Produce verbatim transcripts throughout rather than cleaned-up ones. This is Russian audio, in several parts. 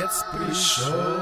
конец пришел.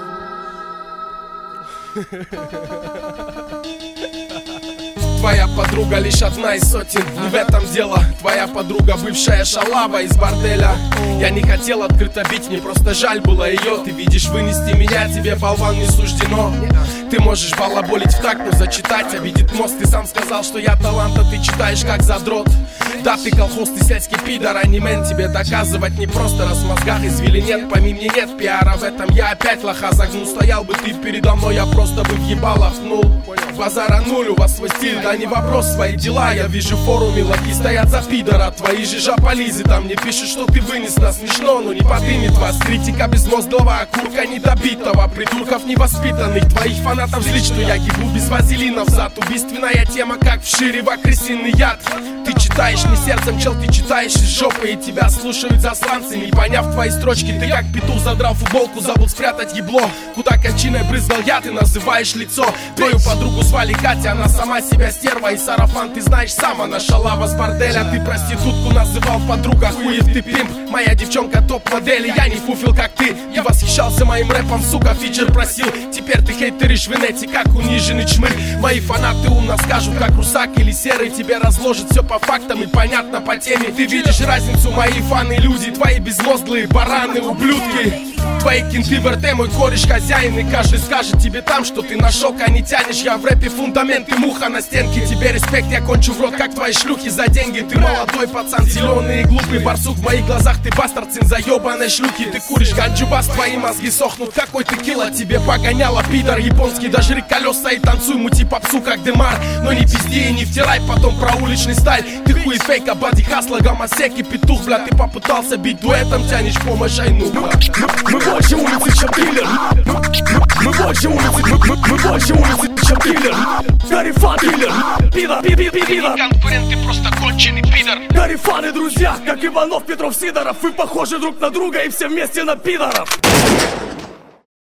Твоя подруга лишь одна из сотен, не в этом дело. Твоя подруга бывшая шалава из борделя. Я не хотел открыто бить, мне просто жаль было ее. Ты видишь, вынести меня тебе, болван, не суждено. Ты можешь балаболить в такт, но зачитать обидит мозг. Ты сам сказал, что я талант, а ты читаешь как задрот. Да, ты колхоз, ты сельский пидор, а не мен. Тебе доказывать не просто, раз в мозгах извили нет. Пойми, мне нет пиара в этом, я опять лоха загнул. Стоял бы ты передо мной, я просто бы въебало пнул. Базара нуль, у вас свой стиль, да не вопрос, свои дела. Я вижу в форуме, лохи стоят за пидора. Твои же жаполизы там мне пишут, что ты вынес на смешно, но не подымет вас. Критика безмозглого, окурка недобитого, придурков невоспитанных. Твоих фанатов злит, что я гибу без вазелина взад. Убийственная тема, как в Ширево крысиный яд. Ты читаешь не сердцем, чел, ты читаешь из жопы, и тебя слушают засланцы. Не поняв твои строчки, ты как петух задрал футболку, забыл спрятать ебло. Куда кончиной брызгал я, ты называешь лицо. Твою подругу звали Катя, она сама себя стерва. И сарафан, ты знаешь сам, она шалава с борделя. Ты проститутку называл подруга, хуев ты пимп. Моя девчонка топ-модели, я не фуфел как ты. Я восхищался моим рэпом, сука, фичер просил. Теперь ты хейтеришь в инете, как униженный чмырь. Мои фанаты умно скажут, как русак или серый. Тебе разложат все по фактам и понятно по теме. Ты видишь разницу, мои фаны люди, твои безмозглые бараны, ублюдки. Твои кенты в РТ, мой кореш хозяин. И каждый скажет тебе там, что ты на шок, а не тянешь. Я в рэпе фундамент, ты муха на стенке. Тебе респект, я кончу в рот, как твои шлюхи за деньги. Ты молодой пацан, зеленый и глупый барсук. В моих глазах ты бастард, сын заебанной шлюхи. Ты куришь ганджубас, твои мозги сохнут. Какой текила тебе погоняла, пидор японский. Дожри колеса и танцуй, мути попсу, как Демар. Но не пизди и не втирай потом про уличный стайль. Ты хуй фейка, боди хасла, гомосек и петух, бля. Ты попытался бить дуэтом, тянешь помощь, айну. Мы больше улицы, чем триллер. Мы больше улицы, мы, мы, мы больше улицы, чем триллер. Гарифан, триллер, пидор, пидор, пидор. Конкурент, ты просто конченый пидор. Гарифаны, друзья, как Иванов, Петров, Сидоров. Вы похожи друг на друга и все вместе на пидоров.